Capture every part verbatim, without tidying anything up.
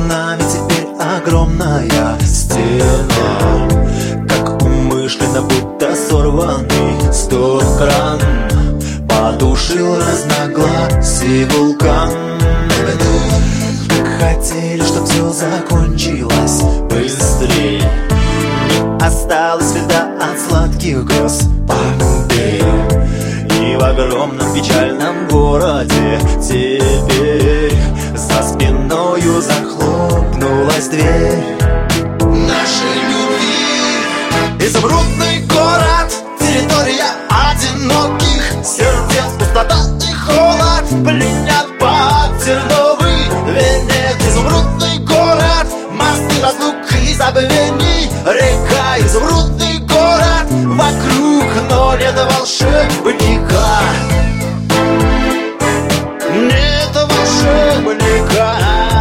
нами теперь огромная стена, как умышленно, будто сорванный сток-кран потушил разногласий вулкан. Так хотели, чтоб все закончилось быстрей, не осталось следа от сладких грез Помпеи. И в огромном печальном городе теперь за спиною захлопнулась дверь нашей любви. Изумрудный город, территория одиноких сердец, пустота и холод пленят под терновый венец. Изумрудный город, мосты разлук и забвений, река. Изумрудный город, вокруг, но нет волшебника, нет волшебника.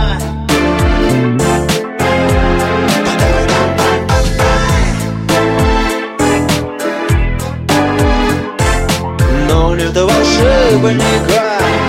Но нет волшебника.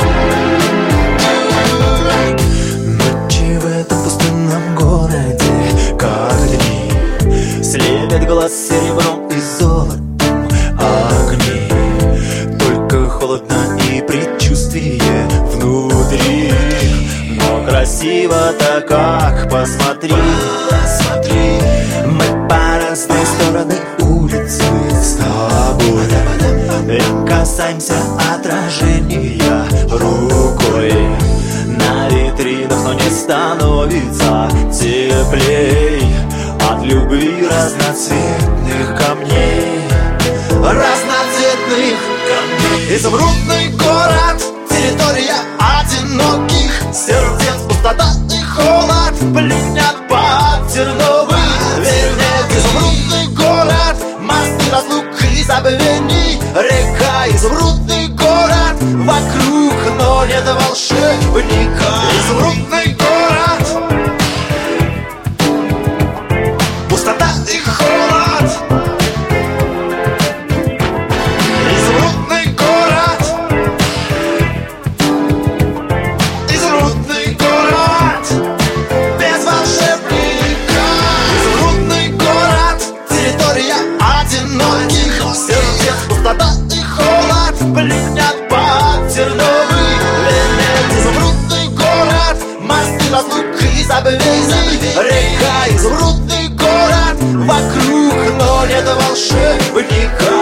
Ночи в этом пустынном городе, как дни, слепят глаз серебром и золотом огни. Только холодно и предчувствие внутри, но красиво-то как, посмотри, посмотри. Мы по разные стороны улицы с тобой, и касаемся отражения рукой на витринах, но не становится теплей от любви разноцветных камней, разноцветных камней. Изумрудный город, территория одиноких сердец, пустота и холод пленят под терновый венец. Изумрудный город, мосты разлук и забвений, река. Изумрудный город, вокруг, но нет волшебника. Изумрудный город, пустота и холод. Изумрудный город, изумрудный город без волшебника. Изумрудный город, территория одиноких сердец, пустота и холод пленят под терновый венец. Изумрудный город, мосты разлук и забвений, река. Изумрудный город, вокруг, но нет волшебника.